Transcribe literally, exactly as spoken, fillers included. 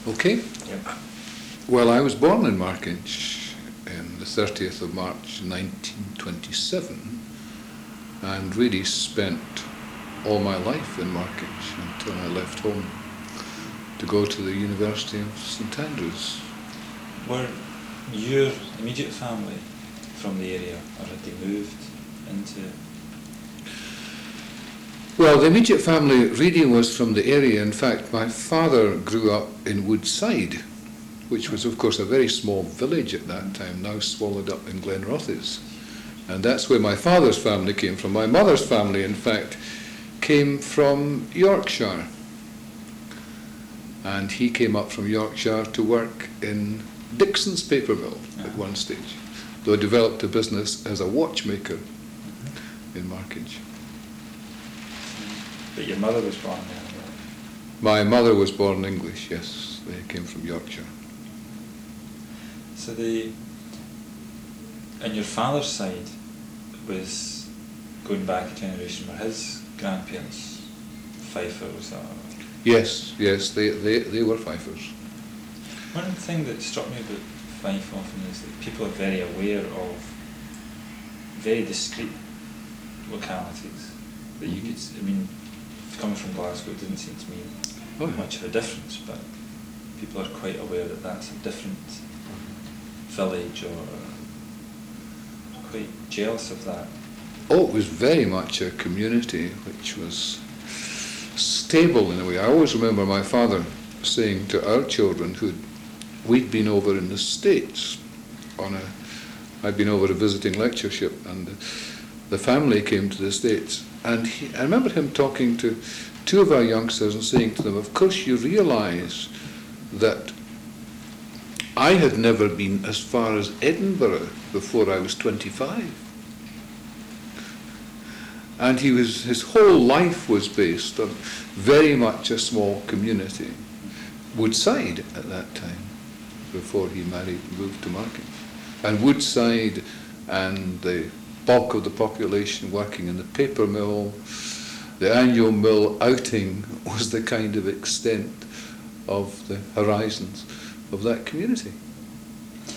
Okay. Yep. Well, I was born in Markinch on the thirtieth of March nineteen twenty-seven and really spent all my life in Markinch until I left home to go to the University of St Andrews. Were your immediate family from the area, or had they moved into? Well, the immediate family really was from the area. In fact, my father grew up in Woodside, which was, of course, a very small village at that time, now swallowed up in Glenrothes. And that's where my father's family came from. My mother's family, in fact, came from Yorkshire. And he came up from Yorkshire to work in Dixon's paper mill at Uh-huh. one stage, though he developed a business as a watchmaker Mm-hmm. in Markinch. But your mother was born there. Right? My mother was born English, yes. They came from Yorkshire. So the, and your father's side was going back a generation, were his grandparents Fifers? Or? Yes, yes, they, they, they were Fifers. One thing that struck me about Fife often is that people are very aware of very discrete localities that you could, I mean, coming from Glasgow, it didn't seem to me Oh, yeah. much of a difference, but people are quite aware that that's a different village, or quite jealous of that. Oh, it was very much a community which was stable in a way. I always remember my father saying to our children, who we'd been over in the States on a, I'd been over a visiting lectureship, and the, the family came to the States, and he, I remember him talking to two of our youngsters and saying to them, of course you realise that I had never been as far as Edinburgh before I was twenty-five. And he was, his whole life was based on very much a small community, Woodside at that time, before he married and moved to Markinch. And Woodside and the bulk of the population working in the paper mill, the annual mill outing was the kind of extent of the horizons of that community.